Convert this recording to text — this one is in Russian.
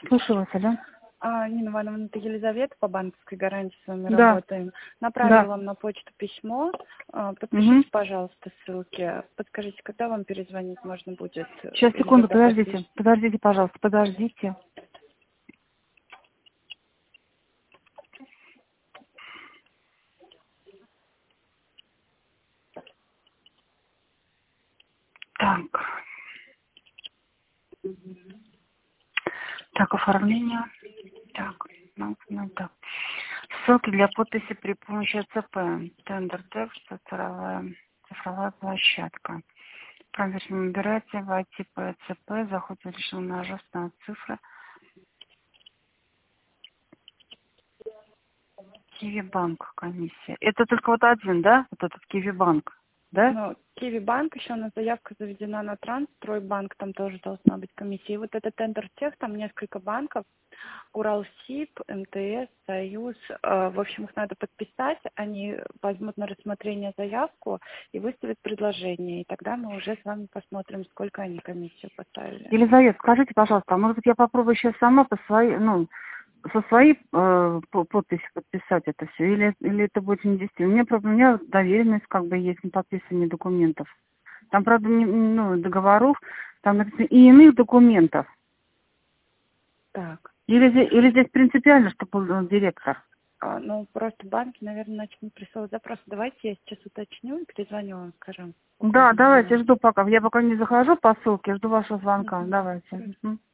Слушаю вас, алло. Нина Ивановна, это Елизавета, по банковской гарантии с вами Да. работаем. Направила вам на почту письмо. Подпишите, пожалуйста, ссылки. Подскажите, когда вам перезвонить можно будет? Сейчас, Или секунду, когда подождите. подпишете? Подождите, пожалуйста, подождите. Так. Так, оформление. Так, так. Ссылки для подписи при помощи АЦП. Тендер текст, цифровая площадка. Правильно набирайте, войти по АЦП, заход решил нажать на цифры. Киви Банк комиссия. Это только вот один, да? Вот этот Киви Банк, да? Ну, Киви банк, еще у нас заявка заведена на Трансстройбанк, там тоже должна быть комиссия. И вот этот тендер тех, там несколько банков. Уралсиб, МТС, Союз. В общем, их надо подписать, они возьмут на рассмотрение заявку и выставят предложение. И тогда мы уже с вами посмотрим, сколько они комиссию поставили. Елизавета, скажите, пожалуйста, а может быть я попробую сейчас сама по своей, со своей подписью подписать это все, или это будет недействительно? У меня доверенность как бы есть на подписывание документов. Там, правда, договоров, там написано и иных документов. Так. Или здесь принципиально, что был директор? Ну, просто банки, наверное, начнут присылать запрос. Давайте я сейчас уточню и перезвоню вам, скажем. Да, давайте, жду пока. Я пока не захожу по ссылке, жду вашего звонка. Давайте.